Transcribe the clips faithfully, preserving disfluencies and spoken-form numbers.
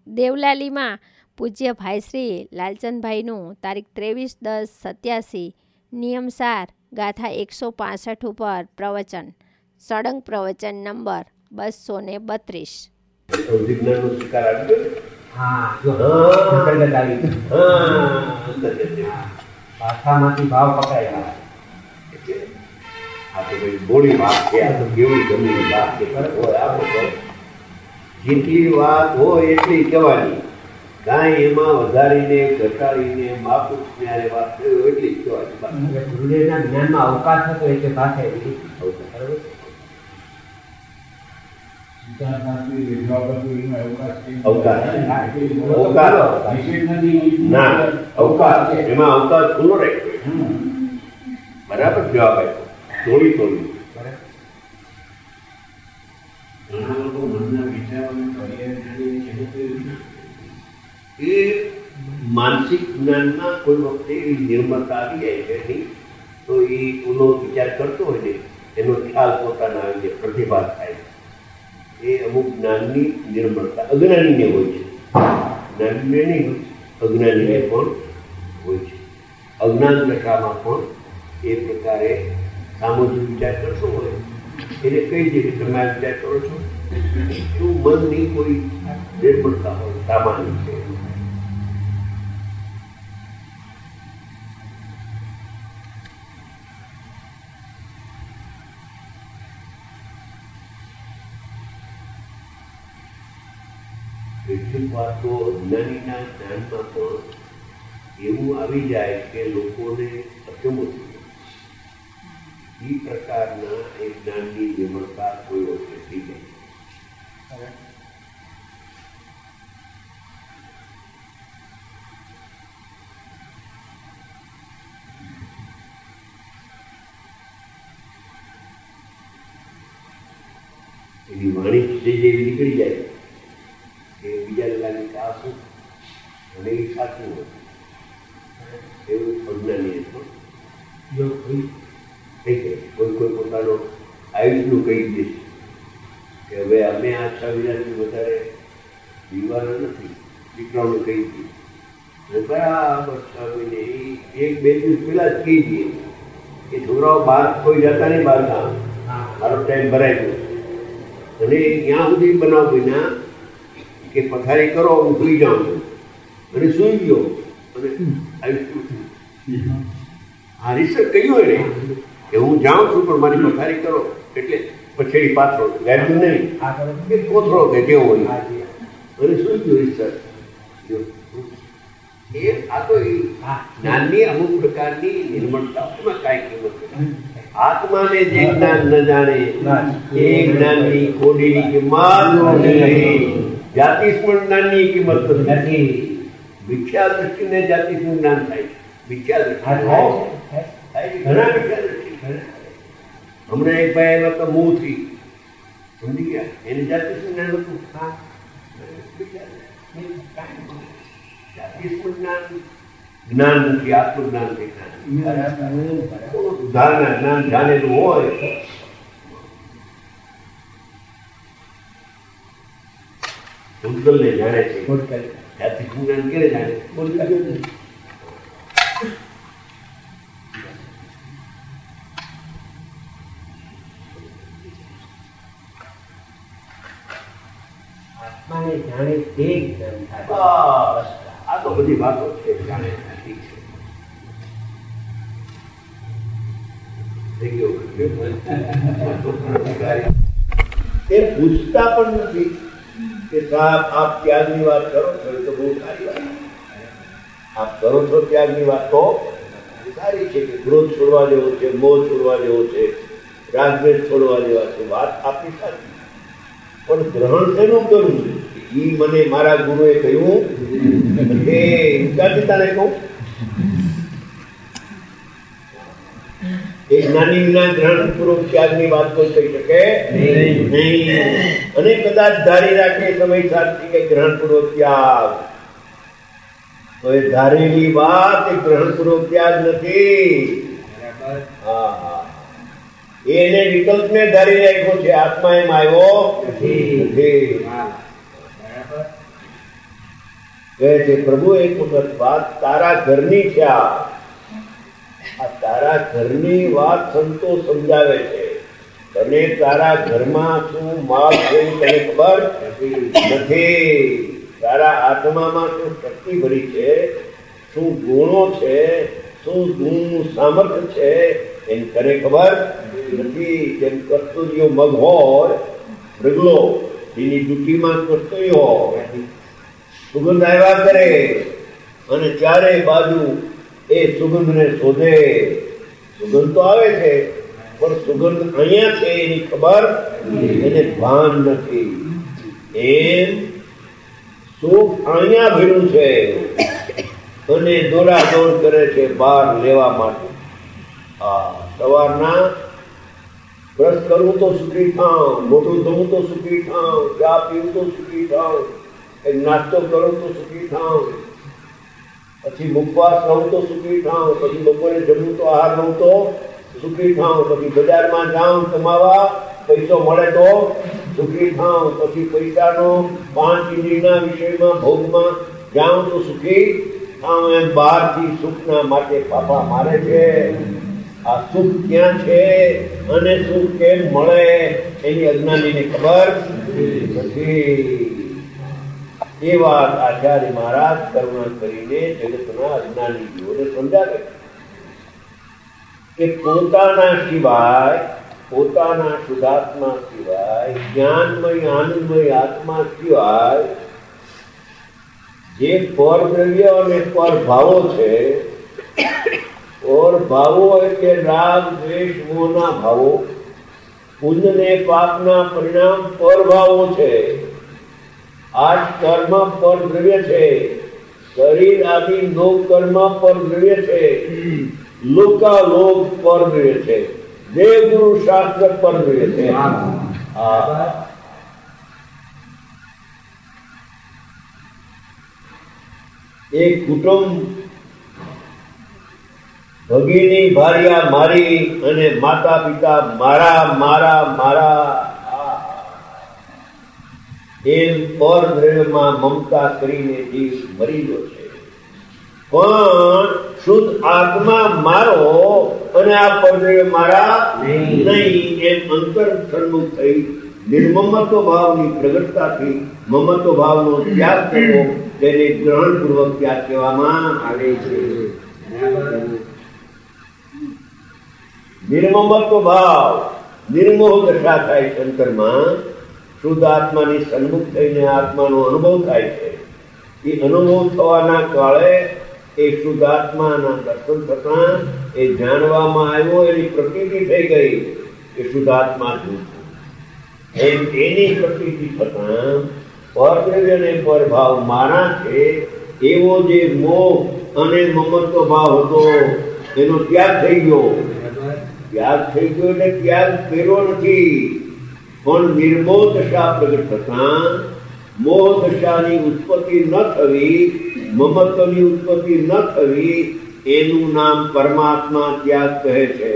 દેવલાલીમાં પૂજ્ય ભાઈ શ્રી લાલચંદભાઈનું તારીખ ત્રેવીસ દસ સત્યાસી નિયમસાર ગાથા એકસો પાસઠ ઉપર પ્રવચન, સળંગ પ્રવચન નંબર બસો ને બત્રીસ. ભાષામાંથી ભાવ પકડાય. આ તો ભાઈ બોડી વાત છે, આ તો કેવી ગમી વાત છે. જેટલી વાત હોય એટલી કહેવાની, કાંઈ એમાં વધારીને ઘટાડીને માપું ત્યારે વાત કરી એટલી જ કહેવાની. ગુરુદેવના જ્ઞાનમાં અવકાશ હતો એટલે ભાષા એવી એમાં અવકાશ ખુલ્લો રહે. બરાબર જવાબ આપ્યો. થોડી થોડી એ માનસિક જ્ઞાનમાં કોઈ વખતે એવી નિર્મળતા આવી જાય છે નહીં તો એ ઓનો વિચાર કરતો હોય ને એનો ખ્યાલ પોતાના જે પ્રતિભા થાય એ અમુક જ્ઞાનની નિર્મળતા અજ્ઞાનીને હોય છે. જ્ઞાનીને નહીં હોય, અજ્ઞાનીને પણ હોય છે. અજ્ઞાન દશામાં પણ એ પ્રકારે સામૂહિક વિચાર કરશો હોય એને કઈ રીતે તમે આ વિચાર કરો છો શું મનની કોઈ નિર્ભરતા હોય સામાન્ય છે. કેટલીક વાતો અજ્ઞાનીના જ્ઞાનમાં પણ એવું આવી જાય કે લોકોને અચંબો થઈ જાય. એ પ્રકારના એક જ્ઞાનની નિર્મળતા કોઈ વખતે થઈ જાય. એની વાણી જે જેવી નીકળી જાય કે બીજાને લાગે કે આ શું અને એ સાચું હોય એવું અજ્ઞાની પણ થઈ જાય. કોઈ કોઈ પોતાનો આયુષનું કહી દે કે હવે અમે આ છ વીઘાથી વધારે જીવવાના નથી, દીકરાઓને કહી દઈએ બરાબર છ મહિને એક બે દિવસ પહેલા જ કહી દઈએ કે છોકરાઓ બહાર કોઈ જતા નહીં, બહાર કામ મારો ટાઈમ ભરાઈ ગયો અને ત્યાં સુધી બનાવ બન્યા કે પથારી કરો હું સૂઈ જાઉં છું અને સૂઈ ગયો અને આયુષ આ રિસર્ચ કહ્યું એને કે હું જાઉં છું પણ મારી પથારી કરો એટલે પછેડી પાથરો ગાડ્યું નહીં કે કોથળો કે જેવો હોય અને શું ગયો રિસર્ચ એ આ તો જ્ઞાનની અમુક પ્રકારની નિર્મળતામાં કાંઈ કિંમત આત્માને જે જ્ઞાન ન જાણે એ જ્ઞાનની કોડીની કિંમત જાતિ સ્મરણ જ્ઞાનની કિંમત નથી. મિથ્યા દ્રષ્ટિને જાતિ સ્મરણ જ્ઞાન થાય છે. મિથ્યા દ્રષ્ટિ ઘણા મિથ્યા દ્રષ્ટિ. હમણાં એક ભાઈ આવ્યા તો મોંથી સમજી ગયા એને જાતિ સ્મરણ જ્ઞાન હતું. જાતિ સ્મરણ જ્ઞાન જ્ઞાન નથી, આત્મજ્ઞાન છે. ઉદાહરણ જ્ઞાન જાણેલું હોય ભૂતગલને જાણે છે, જાતિ જ્ઞાન ક્યારે જાણે? આત્માને જાણે તે જ્ઞાન થાય. બસ આ તો બધી વાતો છે. જાણે ઠીક છે. એ પૂછતા પણ નથી કે સાહેબ આપ ત્યાગની વાત કરો છો એ તો બહુ સારી વાત. આપ કરો છો ત્યાગની વાત તો સારી છે કે ક્રોધ છોડવા જેવો છે, મોહ છોડવા જેવો છે, રાગદ્વેષ છોડવા જેવા છે. વાત આપની સાચી પણ ગ્રહણ શેનું કરવું એ મને મારા ગુરુએ કહ્યું એ ક્યાંથી તારે કહું? એક નાની વિના ગ્રહણ પૂર્વક ત્યાગની વાત કોઈ કહી શકે નહીં. અને કદાચ ધારી રાખે સમય સાચી કે ગ્રહણ પૂર્વક ત્યાગ તો એ ધારેલી વાત એ ગ્રહણ પૂર્વક ત્યાગ નથી. હા હા એને વિકલ્પ ને ધારી રાખ્યો છે, આત્મા એમ આવ્યો નથી. કહે છે પ્રભુ એક વખત વાત તારા ઘરની છે, આ તારા ઘરની વાત સંતો સમજાવે છે. તને તારા ઘરમાં શું માલ છે તને ખબર નથી. તારા આત્મામાં શું શક્તિ ભરી છે, શું ગુણો છે, શું ગુણનું સામર્થ્ય છે એની તને ખબર નથી. જેમ કસ્તુરીઓ મગ હોય, મૃગલો એની ડૂટીમાં કસ્તુરી હોય, સુગંધ આવ્યા કરે અને ચારે બાજુ એ સુગંધને શોધે. સુગંધ તો આવે છે પણ સુગંધ અહીંયા છે એની ખબર એને ભાન નથી. એમ સુખ અહીંયા ભીડું છે અને દોડાદોડ કરે છે બહાર લેવા માટે. આ સવારના બ્રશ કરવું તો સુખી થાવ, મોટું ધોવું તો સુખી થાવ, ચા પીવું તો સુખી થાવ, એક નાસ્તો કરો તો સુખી થાવ, પછી મુખવાસ રહું તો સુખી થાવ, પછી બપોરે જમવું તો આહાર રહું તો સુખી થાવ, પછી બજારમાં જાઉં કમાવા પૈસો મળે તો સુખી થાવ, પછી પૈસાનો પાંચ ઇન્દ્રિયના વિષયમાં ભોગમાં જાઉં તો સુખી થાવ. એમ બહારથી સુખના માટે પાપા મારે છે. આ સુખ ક્યાં છે અને સુખ કેમ મળે એની અજ્ઞાનીને ખબર નથી. એ વાત આચાર્ય મહારાજ કરુણા કરીને જગતના અજ્ઞાની જીવોને સમજાવે કે પોતાના સિવાય, પોતાના શુદ્ધાત્મા સિવાય, જ્ઞાનમય આનંદમય આત્મા સિવાય જે પર દ્રવ્ય અને પર ભાવો છે, और भावो એટલે રાગ દ્વેષ મોહના ભાવો, પુણ્ય ને પાપના પરિણામ પર ભાવો છે. આ કર્મ પર દ્રવ્ય છે, શરીર આદિ લોક કર્મ પર દ્રવ્ય છે, લોકાલોક પર દ્રવ્ય છે, દેવ ગુરુ શાસ્ત્ર પર દ્રવ્ય છે. એક કુટુંબ ભગીની ભાર્યા મારી અને માતા પિતા મારા મારા મારા એમ પર દ્રવ્યમાં મમતા કરીને જીવ મરી ગયો છે. પણ શુદ્ધ આત્મા મારો અને આ પરદ્રવ્ય મારા નહીં એમ અંતર સન્મુખ થઈ નિર્મમત્વ ભાવની પ્રગટતાથી મમત્વ ભાવનો ત્યાગ કરવો તેને ગ્રહણ પૂર્વક ત્યાગ કહેવામાં આવે છે. નિર્મમત્વ ભાવ નિર્મોહ દશા થાય છે. અંતરમાં શુદ્ધ આત્માની સન્મુખ થઈને આત્માનો અનુભવ થાય છે. એ અનુભવ થવાના કાળે એ શુદ્ધ આત્માના દર્શન થતા એ જાણવામાં આવ્યો, એની પ્રતીતિ થઈ ગઈ કે શુદ્ધ આત્મા શું છે. એમ એની પ્રતીતિ થતા પરદ્રવ્ય અને પરભાવ મારા છે એવો જે મોહ અને મમત્વ ભાવ હતો એનો ત્યાગ થઈ ગયો. ત્યાગ થઈ ગયો એટલે ત્યાગ કર્યો નથી, પણ નિર્મોહ દશા પ્રગટ થતા મોહ દશાની ઉત્પત્તિ ન થવી, મમત્વની ઉત્પત્તિ ન થવી એનું નામ પરમાત્મા ત્યાગ કહે છે.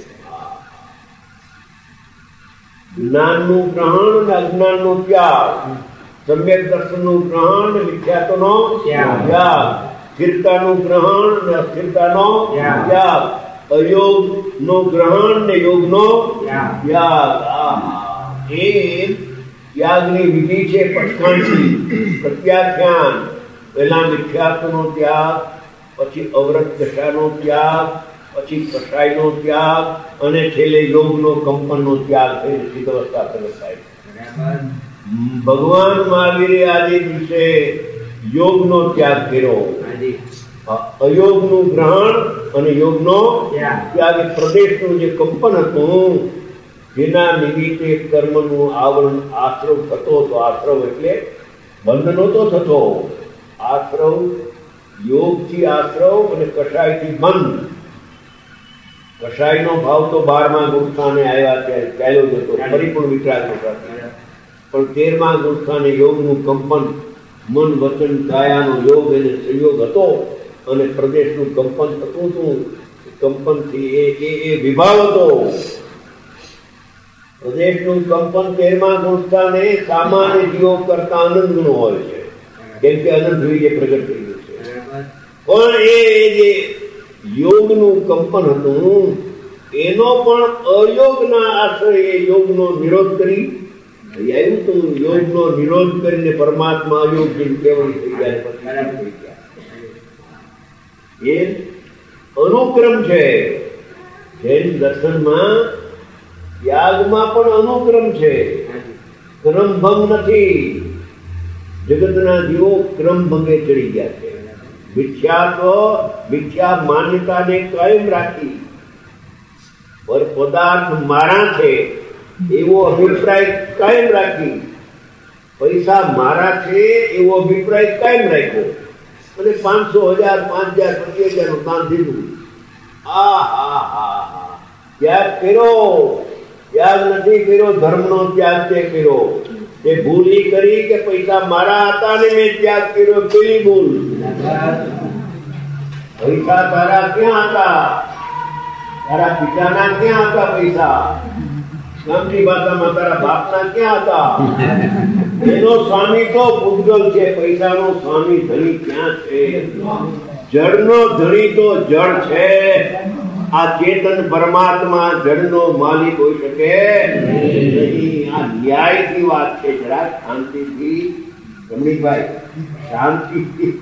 જ્ઞાનનું ગ્રહણ અને અજ્ઞાનનો ત્યાગ, સમ્યક દર્શનનું ગ્રહણ, મિથ્યાત્વનો ત્યાગ, સ્થિરતાનું ગ્રહણ અને અસ્થિરતાનો ત્યાગ, અયોગ નો ગ્રહણ ને યોગ નો ત્યાગ. એ ત્યાગની વિધિ છે પટખાંડી પ્રત્યાખ્યાન. પહેલા મિથ્યાત્વનો ત્યાગ, પછી અવરત દશાનો ત્યાગ, પછી કષાયનો ત્યાગ અને છેલ્લે યોગનો કંપનનો ત્યાગ થઈને સિદ્ધાવસ્થા પ્રગટ થાય. ભગવાન મહાવીરે આજે દિવસે યોગનો ત્યાગ કર્યો. અયોગનું ગ્રહણ અને યોગનો ત્યાગ. પ્રદેશનું જે કંપન હતું જેના નિમિત્તે કર્મનું આવરણ આશ્રવ થતો હતો. આશ્રવ એટલે બંધ નહોતો થતો. આશ્રવ યોગથી આશ્રવ અને કષાયથી બંધ. કષાયનો ભાવ તો બારમા ગુણસ્થાને આવ્યા ત્યારે ચાલ્યો જતો, પરિપૂર્ણ વિતરાગ હતા. પણ તેરમા ગુણસ્થાને યોગનું કંપન, મન વચન કાયાનો યોગ એને સંયોગ હતો અને પ્રદેશનું કંપન થતું હતું. કંપનથી એ એ વિભાવ હતો. પ્રદેશનું કંપન તેરમા ગુણસ્થાને સામાન્ય જીવો કરતા આનંદનું હોય છે. કેમ કે અનંત વિજય પ્રગટ થઈ ગયું છે. પણ એ જે યોગનું કંપન હતું એનો પણ અયોગના આશ્રય યોગનો નિરોધ કરી આવ્યું હતું. યોગનો નિરોધ કરીને પરમાત્મા અયોગ કેવળ થઈ ગયા. એ અનુક્રમ છે. જૈન દર્શનમાં ત્યાગમાં પણ અનુક્રમ છે, ક્રમભંગ નથી. જગતના જીવો ક્રમભંગે ચડી ગયા છે. મિથ્યા તો મિથ્યા માન્યતાને કાયમ રાખી પર પદાર્થ મારા છે એવો અભિપ્રાય કાયમ રાખી, પૈસા મારા છે એવો અભિપ્રાય કાયમ રાખ્યો અને પાંચસો હજાર પાંચ હજાર પચીસ હજાર નું દાન દીધું. આ હા હા હા ત્યાગ કર્યો. ત્યાગ નથી કર્યો, ધર્મનો ત્યાગ તે કર્યો. તે ભૂલ ઈ કરી કે પૈસા મારા હતા ને મેં ત્યાગ કર્યો, પેલી ભૂલ. પૈસા તારા ક્યાં હતા? તારા પિતાના ક્યાં હતા પૈસા? ગામની ભાષામાં તારા બાપના ક્યાં હતા? એનો સ્વામી તો પૂતગલ છે, પૈસાનો સ્વામી ધણી ક્યાં છે? જળનો ધણી તો જળ છે. આ ચેતન પરમાત્મા જળનો માલિક હોઈ શકે નહીં. આ ન્યાયથી વાત છે. જરા શાંતિથી રમણીકભાઈ, શાંતિથી.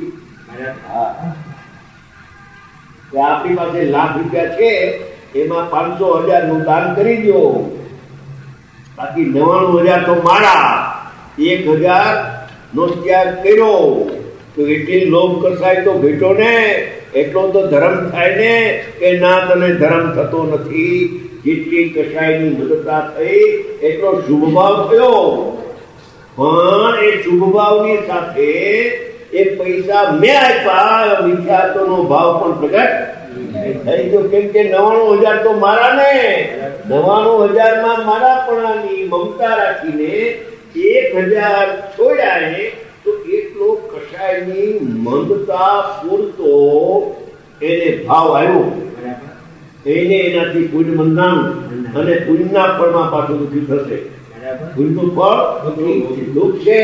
આપણી પાસે લાખ રૂપિયા છે, એમાં પાંચસો હજાર નું દાન કરી દો, બાકી નવાણું હજાર તો મારા. એક હજાર નો ત્યાગ કર્યો તો એટલી લોભ કસાય તો ભેટો ને, એટલો તો ધર્મ થાય ને કે ના તને ધર્મ થતો નથી. જેટલી કસાયની મદદતા થઈ એટલો શુભ ભાવ થયો. પણ એ શુભ ભાવની સાથે એ પૈસા મેં આપ્યા, મિથ્યાત્વનો ભાવ પણ પ્રગટ થઈ ગયો. કેમ કે નવાણું હજાર તો મારા ને, નવાણું હજાર માં મારા પણાની મમતા રાખીને એક હજાર છોડ્યા તો એટલો કસાયની મંદતા પૂરતો એને ભાવ આવ્યો. એને એનાથી પુણ્ય બંધાણું અને પુણ્યના ફળમાં પાછું દુઃખી થશે. પુણ્યનું ફળ દુઃખ છે.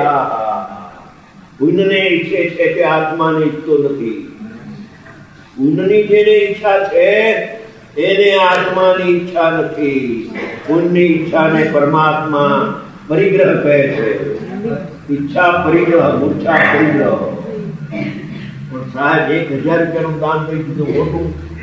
પુણ્યને ઈચ્છે છે કે આત્માને ઈચ્છતો નથી. પુણ્યની જેને ઈચ્છા છે એને આત્માની ઈચ્છા નથી. પુણ્યની ઈચ્છાને પરમાત્મા પરિગ્રહ કહે છે. ઈચ્છા પરિગ્રહ, મૂર્છા પરિગ્રહ. પણ સાહેબ એક હજાર રૂપિયાનું દાન કરી દીધું મોટું.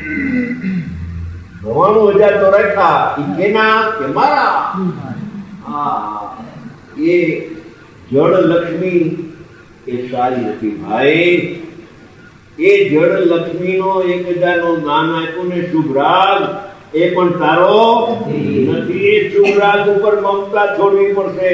નવાણું હજાર તો રાખ્યા, એ કેના કે મારા? હા, એ જળ લક્ષ્મી એ સારી નથી ભાઈ. એ જળ લક્ષ્મી નો એક હજાર નું દાન આપ્યું ને શુભ રાગ, એ પણ તારો નથી. એ શુભ રાગ ઉપર મમતા છોડવી પડશે.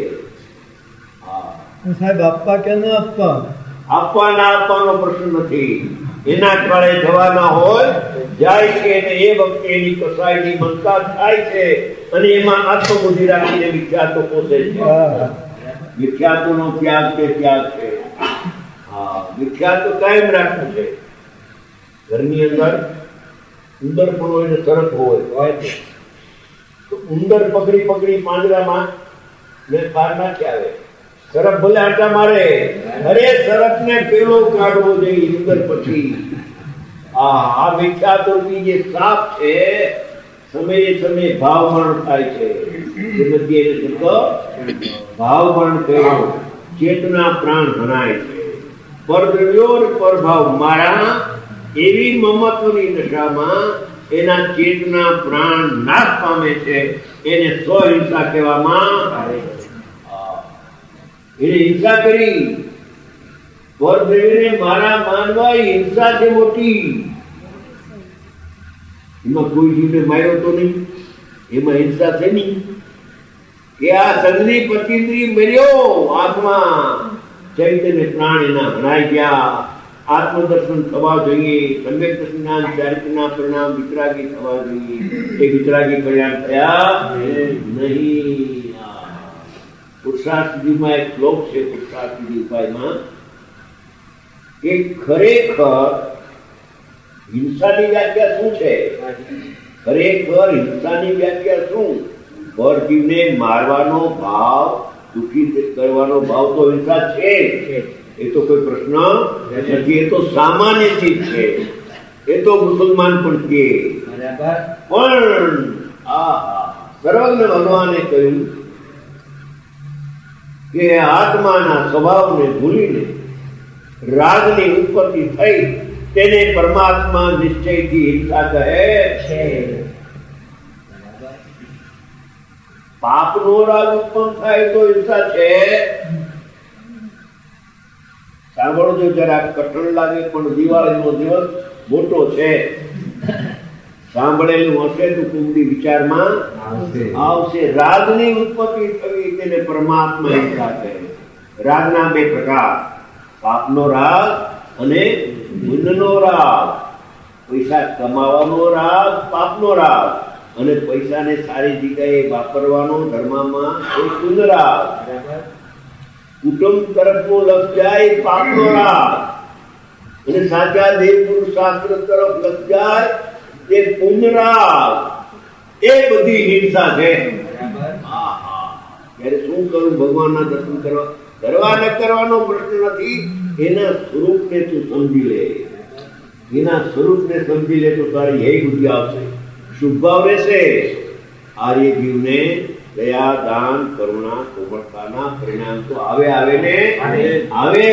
સાહેબ આપવા કે ના આપવા? આપવા ના આપવાનો પ્રશ્ન નથી. એના કાળે જવાના હોય જાય છે અને એ વખતે એની કસાયની મમતા થાય છે અને એમાં આત્મબુદ્ધિ રાખીને વિખ્યાતો પોતે છે. વિખ્યાતો નો ત્યાગ તે ત્યાગ છે. હા, વિખ્યાતો કાયમ રાખવું છે. ઘરની અંદર ઉંદર પણ હોય ને સરસ હોય તો ઉંદર પકડી પકડી પાંજરામાં ને બહાર નાખી આવે. સરફ ભલે આટા મારે, અરે સરફ ને પેલો કાઢવો જોઈએ ઉંદર પછી. આ વિખ્યાતો જે સાપ છે સમયે સમયે ભાવમરણ થાય છે. ભાવમરણ કર્યો, ચેતના પ્રાણ હનાય છે. પરદ્રવ્યો પરભાવ મારા એવી મમત્વની દશામાં એના ચેતના પ્રાણ નાશ પામે છે. એને સ્વહિંસા કહેવામાં આવે છે. એને હિંસા કરી. પરદ્રવ્યને મારા માનવા હિંસા છે મોટી. એમાં કોઈ જીવને માર્યો તો નહીં, એમાં હિંસા છે નહીં. કે આ સગની પતિન્દ્રી મર્યો, આત્મા ચૈતન્ય પ્રાણ એના હણાઈ ગયા. આત્મદર્શન થવા જોઈએ. સમ્યક જ્ઞાન ચારિત્રના પરિણામ વિતરાગી થવા જોઈએ. એ વિતરાગી કલ્યાણ થયા નહીં. પુરુષાર્થમાં એક શ્લોક છે પુરુષાર્થની ઉપાયમાં કે ખરેખર હિંસાની વ્યાખ્યા શું છે? ખરેખર હિંસાની વ્યાખ્યા શું? પરજીવને મારવાનો ભાવ, દુઃખી કરવાનો ભાવ તો હિંસા છે. એ તો કોઈ પ્રશ્ન નથી, એ તો સામાન્ય ચીજ છે, એ તો મુસલમાન પણ કે. પણ આ સર્વજ્ઞ ભગવાને કહ્યું કે આત્માના સ્વભાવને ભૂલીને રાગની ઉત્પત્તિ થઈ તેને પરમાત્મા નિશ્ચયથી હિંસા કહે છે. પાપનો રાગ ઉત્પન્ન થાય તો હિંસા છે. સાંભળજો, જરા કઠણ લાગે પણ દિવાળીનો દિવસ મોટો છે. સાંભળેલું હશે તો કુંડી વિચારમાં આવશે. રાગની ઉત્પત્તિ થવી તેને પરમાત્મા હિંસા કહે. રાગના બે પ્રકાર, પાપનો રાગ અને પુણ્યનો રાગ. પૈસા કમાવાનો રાગ પાપનો રાગ, અને પૈસાને સારી જગ્યાએ વાપરવાનો ધર્મમાં એ પુણ્ય રાગ. કુટુંબ તરફનો લક્ષ જાય પાપનો રાગ, અને સાચા દેવ પુરુષ શાસ્ત્ર તરફ લક્ષ જાય એ પુણ્ય રાગ. એ બધી હિંસા છે. ત્યારે શું કરું? ભગવાનના દર્શન કરવા કરવા ન કરવાનો પ્રશ્ન નથી. એના સ્વરૂપને તું સમજી લે. એના સ્વરૂપને સમજી લે તો તારી એ બુદ્ધિ આવશે, શુભ ભાવ રહેશે. આર્ય જીવને દયા, દાન, કરુણા, કોમળતાના પરિણામ તો આવે આવે ને આવે.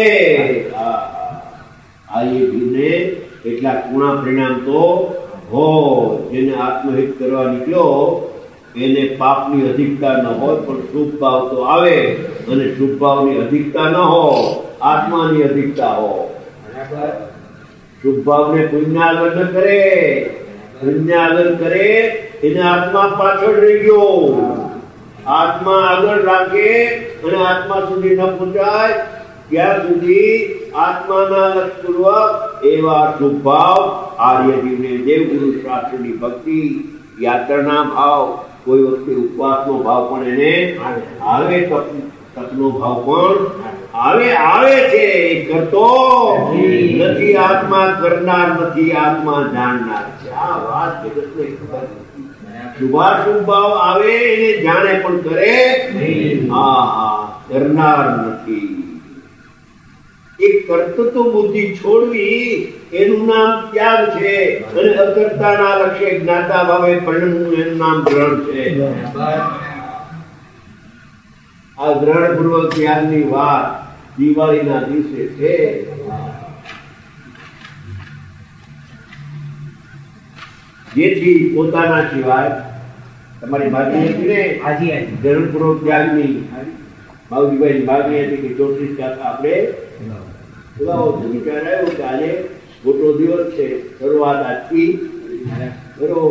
આર્ય જીવને એટલા પૂર્ણ પરિણામ તો હોય. જેને આત્મહિત કરવા નીકળ્યો એને પાપની અધિકતા ન હોય, પણ શુભ ભાવ તો આવે. અને શુભ ભાવની અધિકતા ન હોય, આત્માની અધિકતા હોય. શુભ ભાવને પુણ્ય આગળ ન કરે, પુણ્ય આગળ કરે એને આત્મા પાછળ રહી ગયો. આત્મા આગળ રાખે અને આત્મા સુધી ન પહોંચાય ત્યાં સુધી આત્માના લક્ષપૂર્વક એવા શુભ ભાવ આર્ય જીવને દેવગુરુ શાસ્ત્રની ભક્તિ, યાત્રાના ભાવ, કોઈ વખતે ઉપવાસનો ભાવ પણ એને આવે, તપનો ભાવ પણ આવે આવે છે. કરતો નથી આત્મા, કરનાર નથી આત્મા, જાણનાર છે. આ વાત જગતને ખબર નથી. શુભાશુભ ભાવ આવે એને જાણે પણ કરે, હા હા કરનાર નથી. એ કર્તૃત્વ બુદ્ધિ છોડવી એનું નામ ત્યાગ છે, અને અકર્તાના લક્ષ્ય જ્ઞાતા ભાવે પરિણમવું એનું નામ ગ્રહણ છે. આ ગ્રહણ પૂર્વક ત્યાગની વાત દિવાળીના દિવસે છે. જેથી પોતાના સિવાય તમારી માગણી હતી ને ગ્રહણ પૂર્વક ત્યાગની, માવજીભાઈ માગણી હતી કે ચોત્રીસ કાકા આપણે વિચાર આવ્યો કે આજે મોટો દિવસ છે, શરૂઆત આજથી કરો.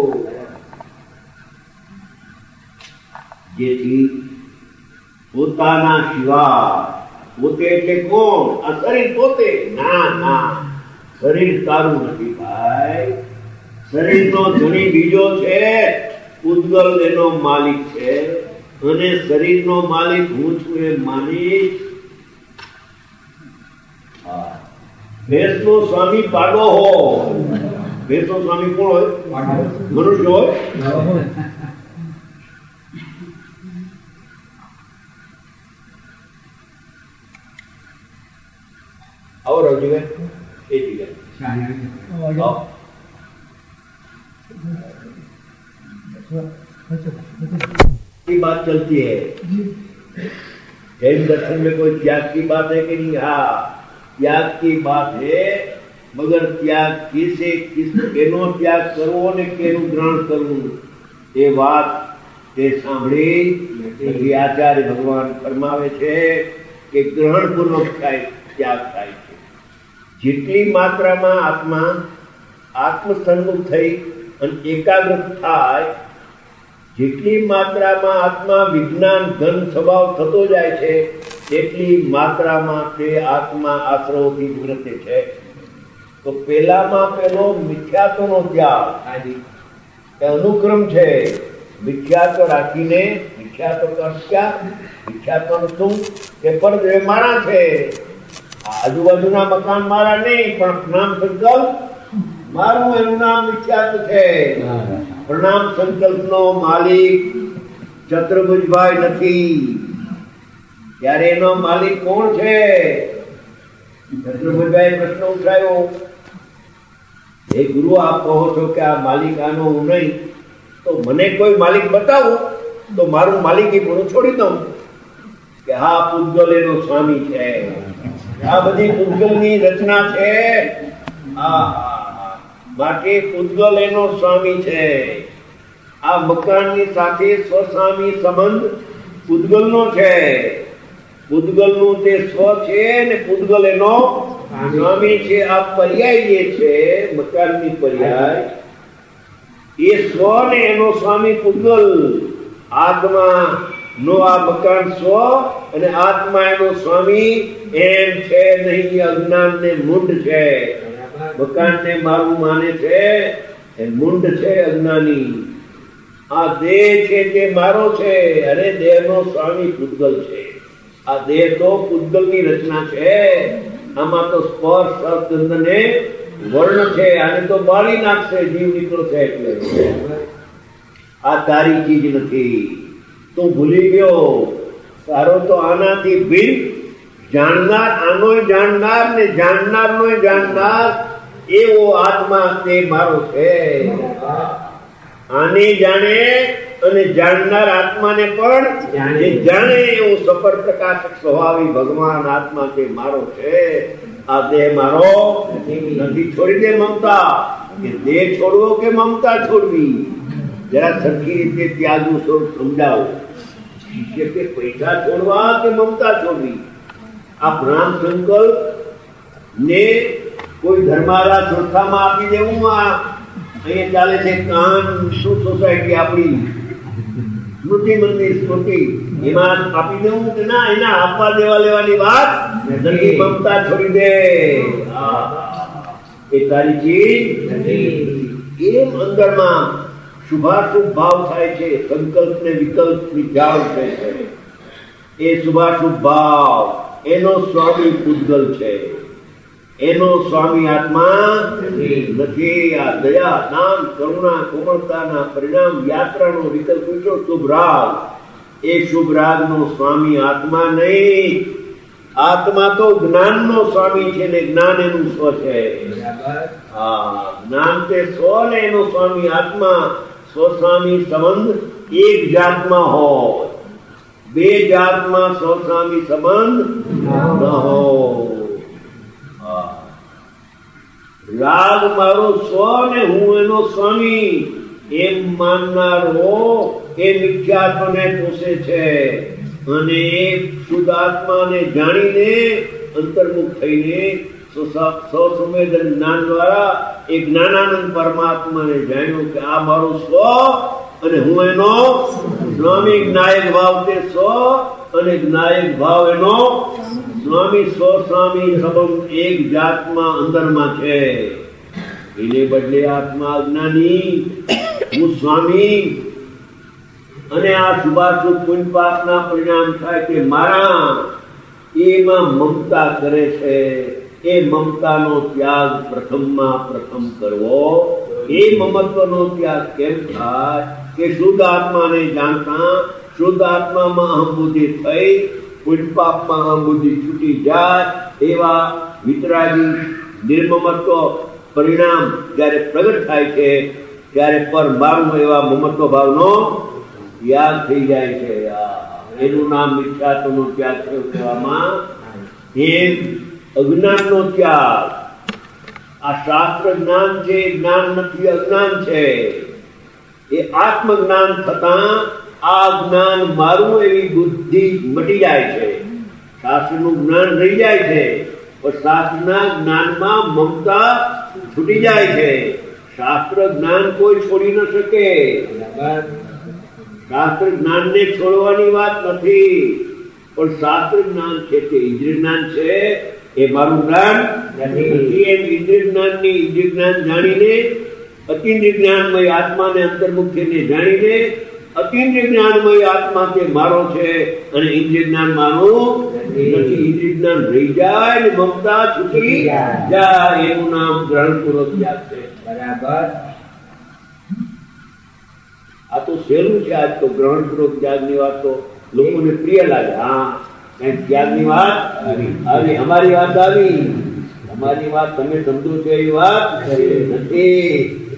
જેથી પોતાના સિવાય, પોતે એટલે કોણ? આ શરીર પોતે? ના ના, શરીર તારું નથી ભાઈ. શરીરનો ધણી બીજો છે, ઉદ્ગલ એનો માલિક છે, અને શરીરનો માલિક હું છું એ માલિક. ભેંસનો સ્વામી પાડો હોય. ભેંસનો સ્વામી કોણ હોય? મનુષ્ય હોય. આવો રવજીભાઈ, એ જગ્યા की बात चलती है। जैन दर्शन में कोई त्याग की बात है कि नहीं? हाँ, त्याग की बात है, मगर त्याग किसे किस केनो त्याग करवो ने केनु ग्रहण करवू ए बात ते सांभળી એટલે આચાર્ય ભગવાન ફરમાવે છે કે ગ્રહણ પૂર્વક થાય ત્યાગ થાય છે. જેટલી માત્રામાં આત્મા આત્મસન્મુખ થઈ અને એકાગ્ર થાય, જેટલી માત્રામાં આત્મા વિજ્ઞાન ઘન સ્વભાવ થતો જાય છે, એટલી માત્રામાં તે આત્મા આશ્રવથી નિવૃત્ત છે. તો પેલામાં પેલો મિથ્યાત્વનો ત્યાગ એ અનુક્રમ છે. મિથ્યાત્વ રાખીને, મિથ્યાત્વ ક્યાં? મિથ્યાત્વ શું કે પરદેવ મારા છે, આજુબાજુના મકાન મારા નહીં, પણ નામ સંકલ્પ મારું, એનું નામ મિથ્યાત્વ છે. પ્રણામ સંકલ્પનો માલિક ચતુર્ભુજભાઈ નથી. ત્યારે એનો માલિક કોણ છે? શત્રુંજયભાઈ પ્રશ્ન ઉઠાયો, હે ગુરુ, આપ કહો છો કે આ માલિક આનો હું નહીં, તો મને કોઈ માલિક બતાવો તો મારું માલિકી પણ છોડી દઉં કે હા પૂતગલ એનો સ્વામી છે, આ બધી પૂતગલની રચના છે, આ માટે પૂતગલ એનો સ્વામી છે. આ મકાનની સાથે સ્વસ્વામી સંબંધ પૂતગલનો છે. પૂતગલનું તે સ્વ છે ને પૂતગલ એનો સ્વામી છે. આ પર્યાય જે છે મકાનની પર્યાય, એ સ્વ ને એનો સ્વામી પૂતગલ. આત્મા નો આ મકાન સ્વ અને આત્મા એનો સ્વામી એમ છે નહીં. અજ્ઞાન ને મૂંઢ છે. મકાન ને મારું માને છે એ મૂંઢ છે, અજ્ઞાની. આ દેહ છે જે મારો છે, અરે દેહ નો સ્વામી પૂતગલ છે. આ દેહ તો પૂતગલ ની રચના છે. આમાં તો સ્પર્શ ગંધ ને વર્ણ છે. આને તો બાળી નાખશે જીવ નીકળશે એટલે. આ તારી ચીજ નથી, તું ભૂલી ગયો. તારો તો આનાથી ભિન્ન જાણનાર, આનોય જાણનાર ને જાણનાર નોય જાણનાર એવો આત્મા તે મારો છે. આને જાણે અને જાણનાર આત્માને પણ જાણે એવું સફર પ્રકાશક સ્વભાવી ભગવાન આત્મા તે મારો છે. આ દેહ મારો નથી. છોડી દે મમતા. કે દેહ છોડવો કે મમતા છોડવી, જરા સરખી રીતે ત્યાગનું સ્વરૂપ સમજાવો. કે પૈસા છોડવા કે મમતા છોડવી. આ ભ્રામ સંકલ્પ ને કોઈ ધર્મારા ચોથામાં આપી દેવું. અહીંયા ચાલે છે કાન શું સોસાયટી આપણી સ્મૃતિ મંદિર સ્મૃતિ, એમાં આપી દેવું કે ના, એના આપવા દેવા લેવાની વાત નથી. મમતા છોડી દે. એ તારી ચીજ નથી. એમ અંદરમાં શુભાશુભ ભાવ થાય છે. સંકલ્પ ને વિકલ્પ ની જાળ છે. એ શુભાશુભ ભાવ એનો સ્વામી પૂતગલ છે. એનો સ્વામી આત્મા નથી. આ દયા, દાન, કરુણા, કોમળતાના પરિણામ યાત્રાનો વિકલ્પ પૂછો શુભ રાગ. એ શુભ રાગનો સ્વામી આત્મા નહીં. આત્મા તો જ્ઞાનનો સ્વામી છે ને જ્ઞાન એનું સ્વ છે. હા, જ્ઞાન તે સ્વ ને એનો સ્વામી આત્મા. સ્વસ્વામી સંબંધ એક જાતમાં હોય, બે જાતમાં સ્વસ્વામી સંબંધ ન હોય. રાગ મારો સ્વ ને હું એનો સ્વામી એમ માનનારો એ મિથ્યાત્મને પોષે છે. અને શુદ્ધ આત્માને જાણીને અંતર્મુખ થઈને સ્વસંવેદન જ્ઞાન દ્વારા એ જ્ઞાનાનંદ પરમાત્માને જાણ્યો કે આ મારો સ્વ અને હું એનો સ્વામી. જ્ઞાયક ભાવ તે સ્વ અને જ્ઞાયક ભાવ એનો સ્વામી. સ્વ સ્વામી સંબંધ એક જાતમાં અંદરમાં છે. એને બદલે આત્મા અજ્ઞાની હું સ્વામી અને આ શુભાશુભ પુણ્ય પાપના પરિણામ થાય કે મારા, એમાં મમતા કરે છે. એ મમતાનો ત્યાગ પ્રથમમાં પ્રથમ કરવો. એ મમત્વનો ત્યાગ કેમ થાય કે શુદ્ધ આત્માને જાણતા શુદ્ધ આત્મામાં અહમ બુદ્ધિ થઈ પુણ્ય પાપમાં અહમ બુદ્ધિ છૂટી જાય. એવા વિતરાગી નિર્મમત્વ પરિણામ જયારે પ્રગટ થાય છે ત્યારે પર મારું એવા મમત્વ ભાવનો ત્યાગ થઈ જાય છે. એનું નામ મિથ્યાત્વનો ત્યાગ કહેવામાં. એમ અજ્ઞાનનો ત્યાગ. આ શાસ્ત્ર જ્ઞાન છે, જ્ઞાન નથી, અજ્ઞાન છે. એ આત્મજ્ઞાન થતા આ જ્ઞાન મારું એવી બુદ્ધિ મટી જાય છે. શાસ્ત્રનું જ્ઞાન રહી જાય છે પણ શાસ્ત્રના જ્ઞાનમાં મમતા છૂટી જાય છે. શાસ્ત્ર જ્ઞાન કોઈ છોડી ન શકે. શાસ્ત્ર જ્ઞાનને છોડવાની વાત નથી, પણ શાસ્ત્ર જ્ઞાન છે તે ઇન્દ્રિય જ્ઞાન છે. એ મારું જ્ઞાન નથી. એમ ઇન્દ્રિય જ્ઞાન ની ઇન્દ્રિય જ્ઞાન જાણીને અતિન્દ્રિય જ્ઞાનમય આત્માને અંતર્મુખ થઈને જાણીને અતિન્દ્રિય જ્ઞાનમય આત્મા તે મારો છે અને ઇન્દ્રિય જ્ઞાન મારું નથી. ઇન્દ્રિય જ્ઞાન રહી જાય ને મમતા છૂટી જાય. એનું નામ ગ્રહણ પૂર્વક ત્યાગ છે. બરાબર. આ તો સહેલું છે. આજ તો ગ્રહણ પૂર્વક ત્યાગ ની વાત તો લોકોને પ્રિય લાગે. હા, ત્યાગ ની વાત આવી, અમારી વાત આવી અમારી વાત તમે સમજો છો એવી વાત નથી.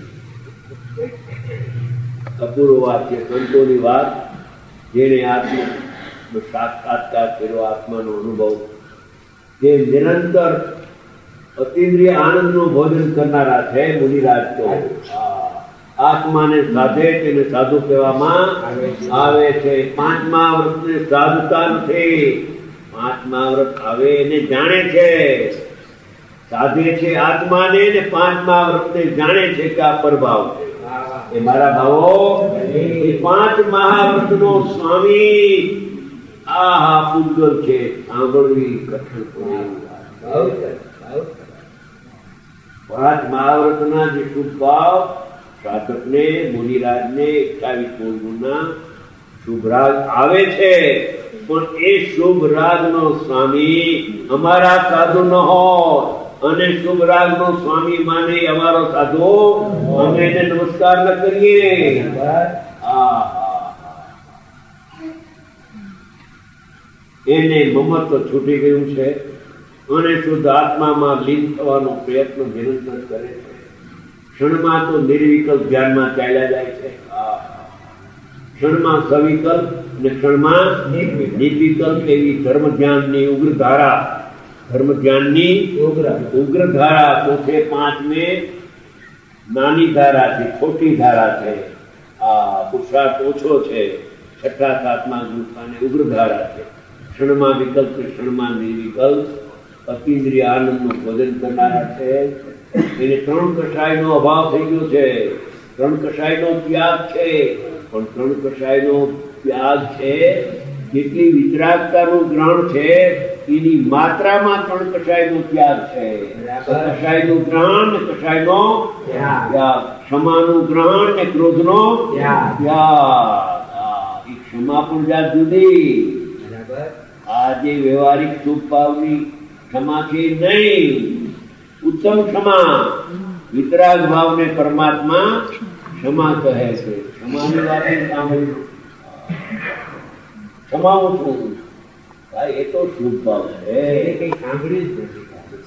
અપૂર્વ વાત છે, સંતોની વાત. જેને આત્મા સાક્ષાત્કાર કર્યો, આત્માનો અનુભવ, જે નિરંતર અતિન્દ્રિય આનંદનું ભોજન કરનારા છે મુનિરાજ. તો આત્માને સાધે તેને સાધુ કહેવામાં આવે છે. પાંચમા વ્રતને સાધુતા નથી. પાંચમા વ્રત આવે એને જાણે છે, સાધે છે આત્માને, ને પાંચમા વ્રતને જાણે છે કે આ પરભાવ છે. એ મારા ભાવો, એ પાંચ મહાવ્રતનો સ્વામી આ પૂજ્ય છે. સાંભળવી કઠણ. પાંચ મહાવ્રતના જે શુભ ભાવ સાધકને, મુનિરાજને એકતાવીસ ગુણના શુભ રાગ આવે છે. પણ એ શુભ રાગનો સ્વામી અમારા સાધુ ન હોય, અને શુભ રાગનો સ્વામી માને અમારો સાધુ, અમે એને નમસ્કાર ન કરીએ. એને મમત્વ છૂટી ગયું છે અને શુદ્ધ આત્મામાં લીન થવાનો પ્રયત્ન નિરંતર કરે છે. ક્ષણમાં તો નિર્વિકલ્પ ધ્યાનમાં ચાલ્યા જાય છે. ક્ષણમાં સવિકલ્પ અને ક્ષણમાં નિર્વિકલ્પ એવી ધર્મ ધ્યાનની ઉગ્ર ધારા, ધર્મ ધ્યાનની ઉગ્ર ધારા. તો છે પાંચમે નાની ધારા છે, છોટી ધારા છે. આ પુરુષાર્થ ઓછો છે. છઠ્ઠા સાતમા ગુણસ્થાને ઉગ્ર ધારા છે. ક્ષણમાં વિકલ્પ, ક્ષણમાં નિર્વિકલ્પ, અતિન્દ્રિય આનંદનું ભોજન કરનારા છે. એને ત્રણ કષાયનો અભાવ થઈ ગયો છે. ત્રણ કષાયનો ત્યાગ છે. પણ ત્રણ કષાયનો ત્યાગ છે, જેટલી વિતરાગતાનું ગ્રહણ છે એની માત્રામાં ત્રણ કષાયનો ત્યાગ છે. કષાયનું ગ્રહણ ને કષાયનો ત્યાગ, ક્ષમાનું ગ્રહણ ને ક્રોધનો ત્યાગ. એ ક્ષમા પણ જાત જુદી. આ જે વ્યવહારિક શુભ ભાવની ક્ષમા છે નહીં, ઉત્તમ ક્ષમા, વિતરાગ ભાવને પરમાત્મા ક્ષમા કહે છે. ક્ષમાની વાત સાંભળી, ક્ષમાવું છું ભાઈ, એ તો શુભ ભાવ છે. કઈ સાંભળ્યું જ નથી.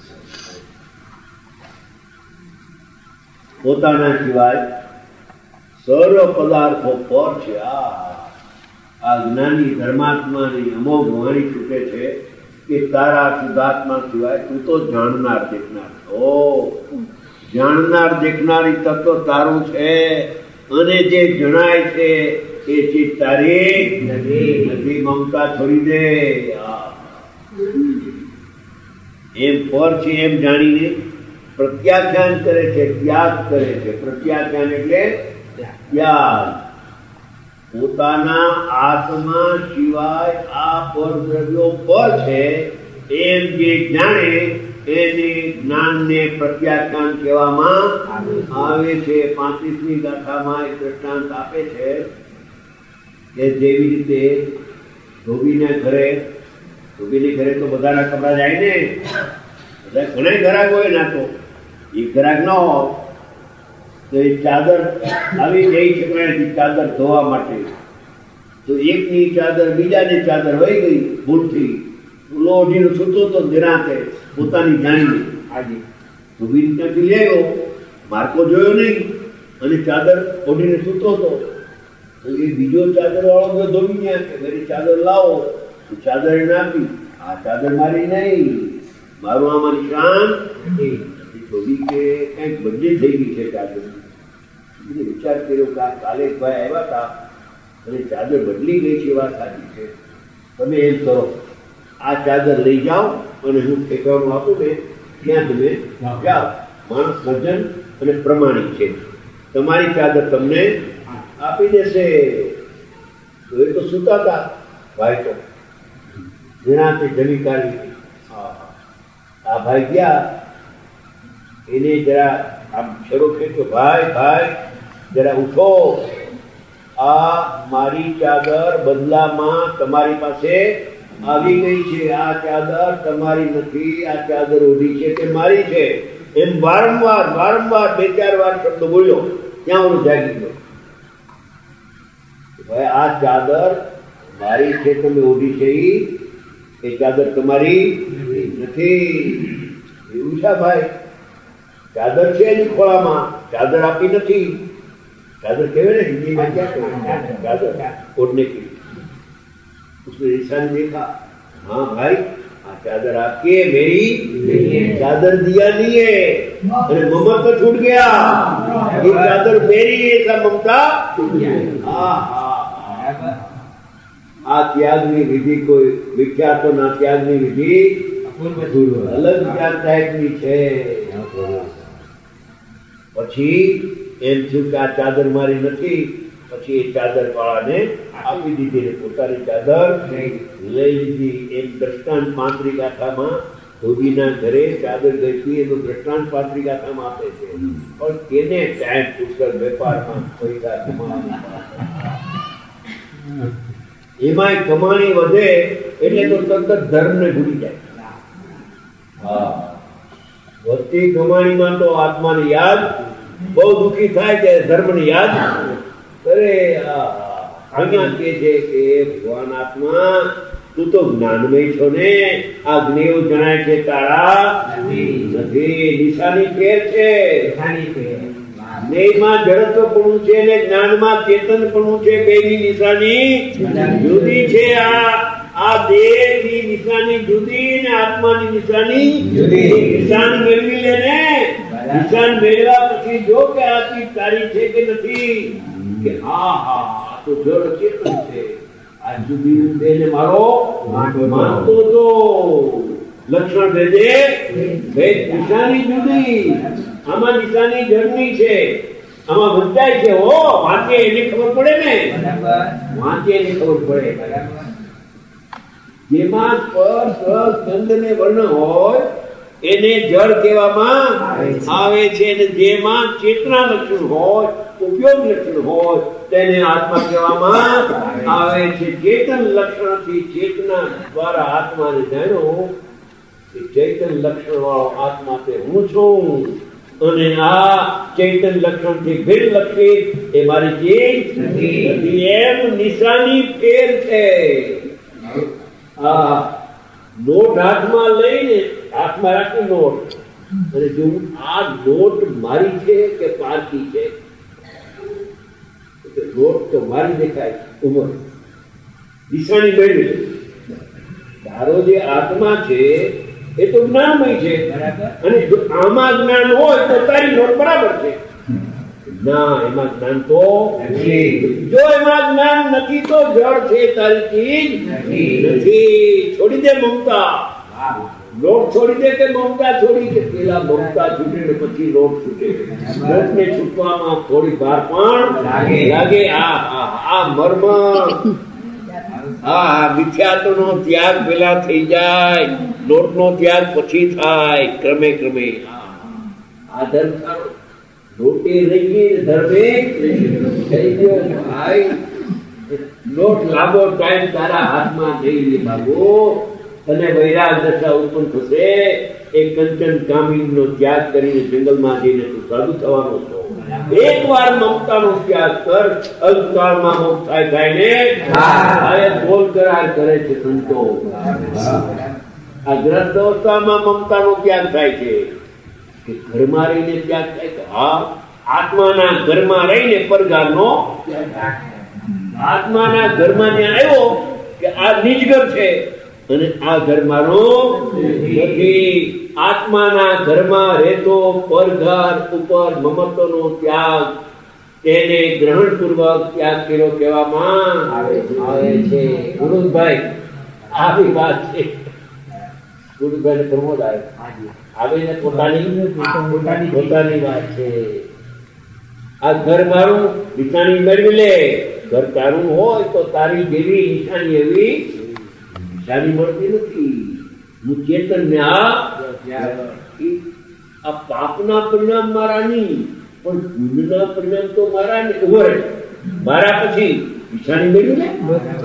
પોતાના સિવાય સર્વ પદાર્થો પર છે. આ આ જ્ઞાની ધર્માત્માની અમોઘ વાણી છૂટે છે કે તારા શુદ્ધાત્મા સિવાય તું તો જાણનાર દેખનાર છો. જાણનાર દેખનારી તત્વ તારું છે, અને જે જણાય છે એ ચીજ તારી નથી. મમતા છોડી દે. એમ પર છે એમ જાણીને પ્રત્યાખ્યાન કરે છે, ત્યાગ કરે છે. પ્રત્યાખ્યાન એટલે ત્યાગ. પોતાના આત્મા સિવાય આ પરદ્રવ્યો પર છે એમ જે જાણે એને જ્ઞાનને પ્રત્યાખ્યાન કહેવામાં આવે છે. પાંત્રીસમી ગાથામાં એક દ્રષ્ટાંત આપે છે કે જેવી રીતે ધોબીને ઘરે, ધોબીને ઘરે તો બધાના કપડા જાય ને, બધા ઘણા ગ્રાહક હોય ના, તો એ ગ્રાહક ન હોય તો એ ચાદર આવી જઈ શકે ચાદર ધોવા માટે. તો એકની ચાદર બીજાની ચાદર વહી ગઈ ભૂલથી, લોઢીનો સૂતો તો નિરાંતે પોતાની જાણીને આજે ધોબી ત્યાંથી લેવો, માર્કો જોયો નહીં અને ચાદર ઓઢીને સૂતો હતો. તો એ બીજો ચાદર વાળો ગયો ધોબી ત્યાં કે મારી ચાદર લાવો. તો ચાદર એને આપી, આ ચાદર મારી નહીં, મારું આમાં નિશાન. ધોબી કે કંઈક બદલી થઈ ગઈ છે ચાદર. વિચાર કર્યો કે આ કાલે ભાઈ આવ્યા હતા અને ચાદર બદલી ગઈ છે, વાત સાચી છે. તમે એમ કરો, આ ચાદર લઈ જાઓ અને હું ઠેકાણું આપું ને ત્યાં તમે જાઓ. માણસ સજ્જન અને પ્રમાણિક છે, તમારી ચાદર તમને આપી દેશે. તો એ તો સુતા હતા ભાઈ, તો જેનાથી જમી કાઢી. આ ભાઈ ગયા, એને જરા આમ શરૂ ખેંચ્યો, ભાઈ ભાઈ જરા ઉઠો, આ મારી ચાદર બદલામાં તમારી પાસે આવી ગઈ છે. આ ચાદર તમારી નથી, આ ચાદર ઓઢી છે તે મારી છે. એમ વારંવાર વારંવાર બે ચાર વાર શબ્દ બોલ્યો, ત્યાં હું જાગી ગયો. ભાઈ આ ચાદર મારી છે, તમે ઓઢી છે, એ ચાદર તમારી નથી. એવું છે ભાઈ, ચાદર છે એની ખોળામાં, ચાદર આપી નથી. चादर कहे ना हिंदी में क्या कहते हैं, चादर ओढ़ने के लिए. उसने ईसा ने देखा, हाँ भाई हाँ चादर आपकी है, मेरी चादर दिया नहीं है. अरे ममता तो छूट गया, ये चादर मेरी है, ऐसा ममता. हाँ हाँ आ त्यागनी विधि कोई विख्यात तो ना त्यागनी विधि अलग क्या टाइपनी છે. પછી એમ થયું કે આ ચાદર મારી નથી. પછી એ ચાદર વાળાને આપી દીધી ને પોતાની ચાદર લઈ લીધી. એમ દ્રષ્ટાંત પાંત્રી ગાથામાં ધોબીના ઘરે ચાદર ગઈ હતી એનું દ્રષ્ટાંત પાંત્રી ગાથામાં આપે છે. પણ કેને ટાઈમ પુષ્કળ વેપારમાં પૈસા કમાવાની, એમાંય કમાણી વધે એટલે તો તરત ધર્મ ને ભૂલી જાય. હા, વધતી કમાણીમાં તો આત્માને યાદ બહુ દુઃખી થાય છે, ધર્મ ને યાદ કરે. અહીંયા કે છે કે ભગવાન આત્મા તું તો જ્ઞાનમય છો ને, આ જ્ઞેય જણાય છે તારા નથી. નિશાની ફેર છે. જ્ઞેયમાં જડત્વપણું છે ને જ્ઞાનમાં ચેતનપણું છે. બેની નિશાની જુદી છે. આ આ દેહની નિશાની જુદી ને આત્માની નિશાની જુદી. નિશાન મેળવી લે ને, નિશાન મેળવ્યા પછી જો કે આ ચીજ તારી છે કે નથી, કે હા હા આ તો જડ ચેતન છે, આ જુદી દેહને મારો માનતો તો લક્ષણ ભેદે ભેદ. નિશાની જુદી, આમાં નિશાની જડની છે, આમાં વંચાય છે. હો વાંચે એને ખબર પડે ને, વાંચે એને ખબર પડે. જેમાં સ્પર્શ રસ ગંધ ને વર્ણ હોય એને જળ કહેવામાં આવે છે, અને જેમાં ચેતના લક્ષણ હોય, ઉપયોગ લક્ષણ હોય તેને આત્મા કહેવામાં આવે છે. ચેતન લક્ષણ થી ચેતના દ્વારા આત્માને જાણ્યો, ચૈતન લક્ષણ વાળો આત્મા તે હું છું, અને આ ચૈતન લક્ષણ થી ભિન્ન લક્ષિત એ મારી ચીજ નથી. એમ નિશાની ફેર છે. આ નોટ હાથમાં લઈને હાથમાં રાખી નોટ, અને જો આ નોટ મારી છે કે પારકી છે, નોટ તો મારી દેખાય ઉંમર, નિશાની મેળવી. તારો જે આત્મા છે એ તો જ્ઞાનમય છે, અને જો આમાં જ્ઞાન હોય તો તારી નોટ બરાબર છે. ના, એમાં જ્ઞાન તો નથી. જો એમાં જ્ઞાન નથી તો જળ છે, તારી ચીજ નથી. છોડી દે મમતા, લોટ છોડી દે કે મમતા છોડી, કે પેલા મમતા છૂટે ને પછી લોટ છૂટે. લોટ ને છૂટવામાં થોડી વાર પણ લાગે. આ આ મર્મ, હા મિથ્યાત્વ નો ત્યાગ પેલા થઈ જાય, લોટ નો ત્યાગ પછી થાય ક્રમે ક્રમે. આ ધર્મ સારો, લોટે રહી ગઈ ધર્મે થઈ ગયો. ભાઈ લોટ લાંબો ટાઈમ તારા હાથમાં જઈ લે બાબુ, અને વૈરાગ દશા ઉત્પન્ન થશે. એ કંચન કામિની નો ત્યાગ કરીને જંગલમાં જઈને તું સાધુ થવાનો છો. એક વાર મમતા નો ત્યાગ કર, અલ્પકાળમાં મોક્ષ થાય થાય ને. આ બોલ કરાર કરે છે સંતો. આ ગ્રસ્ત અવસ્થામાં મમતા નો ત્યાગ થાય છે, કે ઘરમાં રહીને ત્યાગ થાય છે. હા, આત્માના ઘરમાં રહીને પરગારનો, આત્માના ઘરમાં ત્યાં આવ્યો કે આ નિજ ઘર છે અને આ ઘર મારો નથી. આત્માના ઘરમાં રહેતો પરઘર ઉપર મમત્વનો ત્યાગ, તેને ગ્રહણ પૂર્વક ત્યાગ કર્યો કહેવામાં આવે છે. ગુરુભાઈ આવી વાત છે. ગુરુભાઈ ને પ્રમોદ આવે આવે ને પોતાની પોતાની વાત છે. આ ઘર મારું, નિશાની મેળવી લે. ઘર તારું હોય તો તારી જેવી નિશાની એવી નિશાની મળતી નથી. હું ચેતન ને આ પાપના પરિણામ મારા નહીં, પણ પુણ્યના પરિણામ તો મારા ને. ઉભર મારા પછી નિશાની મેળવી લે.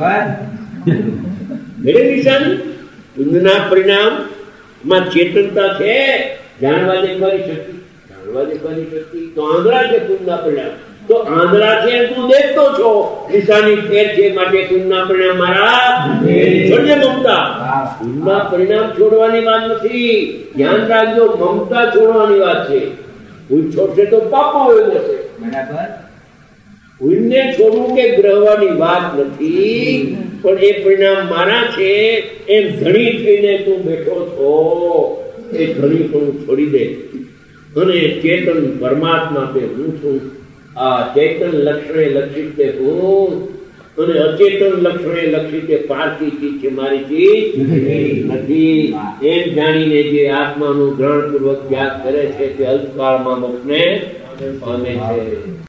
મેળે નિશાની પુણ્યના પરિણામ માં ચેતનતા છે, જાણવા દેખવાની શક્તિ, જાણવા દેખવાની શક્તિ તો આંધળા છે પુણ્યના પરિણામ. તો આંધળા છે તું દેખતો છો, નિશાની ફેર છે માટે કુંડના પરિણામ મારા છોડજે મમતા. કુંડના પરિણામ છોડવાની વાત નથી, ધ્યાન રાખજો, મમતા છોડવાની વાત છે. ભૂલ છોડશે તો પાપો હોય જશે. બરાબર. ભૂલને છોડવું કે ગ્રહવાની વાત નથી, પણ એ પરિણામ મારા છે એમ ધણી થઈને તું બેઠો છો. એ ધણી પણ છોડી દે અને ચેતન પરમાત્મા તે હું છું. આ ચેતન લક્ષણે લક્ષિત તે હું અને અચેતન લક્ષણે લક્ષિત તે પારકી ચીજ છે, મારી ચીજ નથી. એમ જાણીને જે આત્માનું ગ્રહણ પૂર્વક ત્યાગ કરે છે તે અલ્પકાળમાં મોક્ષને પામે છે.